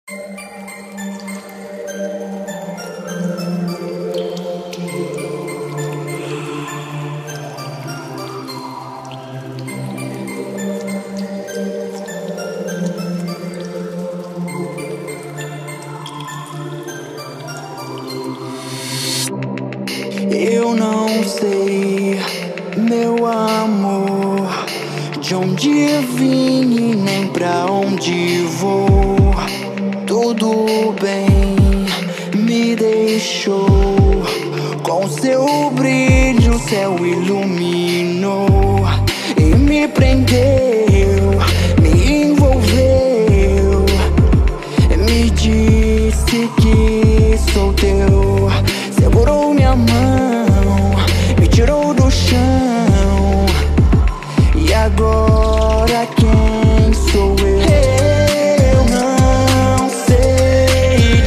Eu não sei, meu amor, de onde vim e nem pra onde vou. Tudo bem, me deixou com seu brilho, o céu iluminou e me prendeu, me envolveu, me disse que sou teu, segurou minha mão, me tirou do chão. E agora quem sou eu? Eu não sei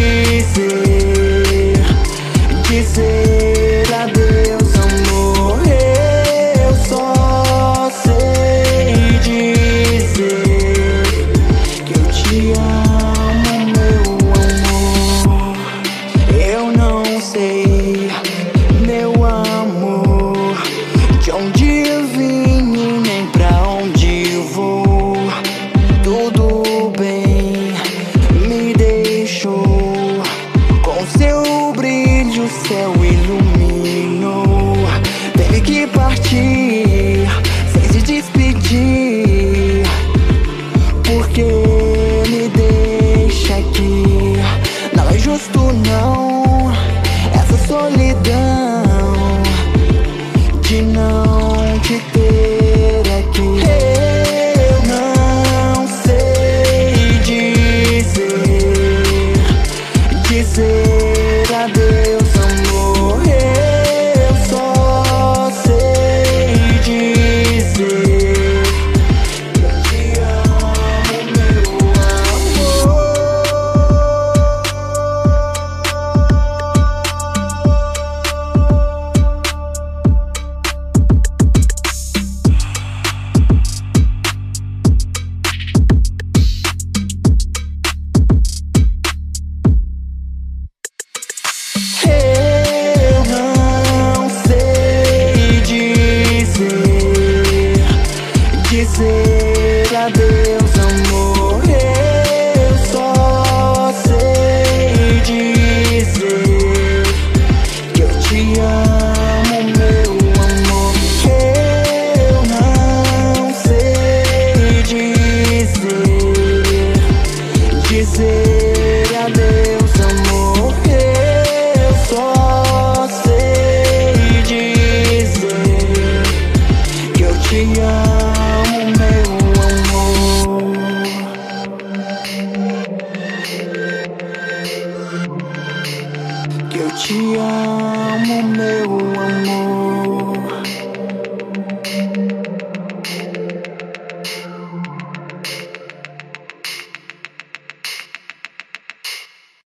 dizer adeus, amor. Eu só sei dizer que eu te amo, meu amor. Eu não sei, meu amor, de onde vim e nem pra onde vou. Tudo bem, me deixou com seu brilho, o céu iluminou. Teve que partir sem se despedir, porque me deixa aqui. Não é justo não, essa solidão de não te ter aqui. Eu não sei dizer adeus, amor. Eu só sei dizer que eu te amo, meu amor. Eu não sei dizer adeus, amor. Eu só sei dizer que eu te amo, meu amor. Eu não sei dizer adeus, amor. Eu só sei dizer que eu te amo, meu amor. Que eu te amo, meu amor.